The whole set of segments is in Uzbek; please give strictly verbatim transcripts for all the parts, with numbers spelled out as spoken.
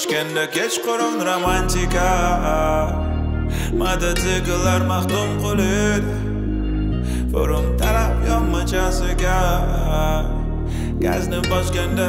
Toshkentda kechqurun romantika, mototsikllar maxdum qo'lida, forum taraf yonmachasiga gazni bosganda.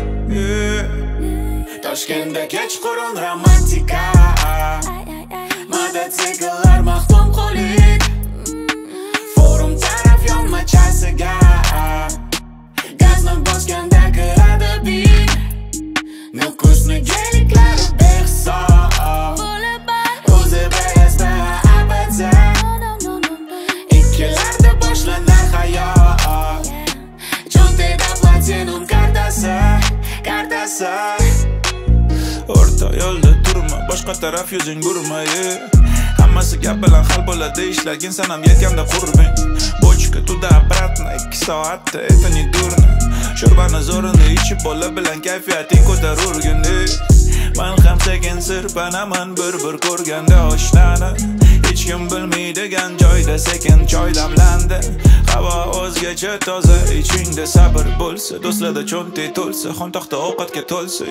Toshkentda kechqurun romantika, mototsikllar maxdum qo'lida, forum taraf yonmachasiga gazni bosganda kiradi bin. Nukusni geliklari behisob, o'zi beyazda abadza, ikkilarda boshlanar hayot, cho'ntagida platinum kartasi, kartasi. O'rta yo'lda turma, boshqa taraf yuzing burmayi, hammasi gap bilan hal bo'ladi, ishlagin sanam yetganda qurbing. Bochka tuda apparatni ikki soatda, это не дурно. Sho'rbani zo'rini ichib bola bilan kayfiyating ko'tarurgindi. Men ham sekin sirpanaman bir-bir ko'rganda oshnani, hech kim bilmaydigan joyda sekin choy damlandi. Havo o'zgacha toza, ichingda sabr bo'lsa, do'stlarda cho'ntak to'lsa, xontoqda ovqatga to'lsa.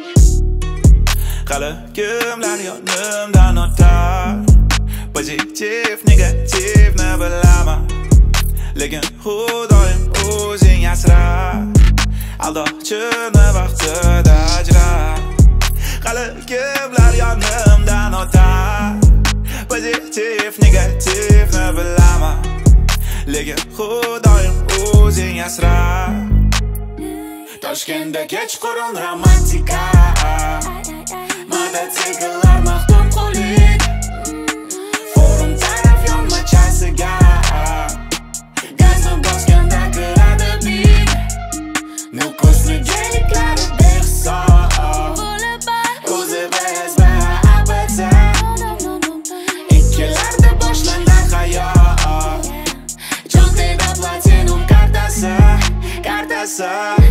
Qala kimlar yonimdan o'tar, pozitiv, negativni bilaman, lekin xudoyim o'zing asra, aldoqchini vaqtida ajra. Qala kimlar yonimdan o'tar, pozitiv, negativni bilaman, lekin xudoyim o'zing asra. Toshkentda kechqurun romantika, mototsikllar maxdum qo'lida, forum taraf yonmachasiga gazni bosganda kiradi bin. Nukusni geliklari behisob, o'zi beyazda abadza, ikkilarda boshlanar hayot, cho'ntagida platinum kartasi, kartasi.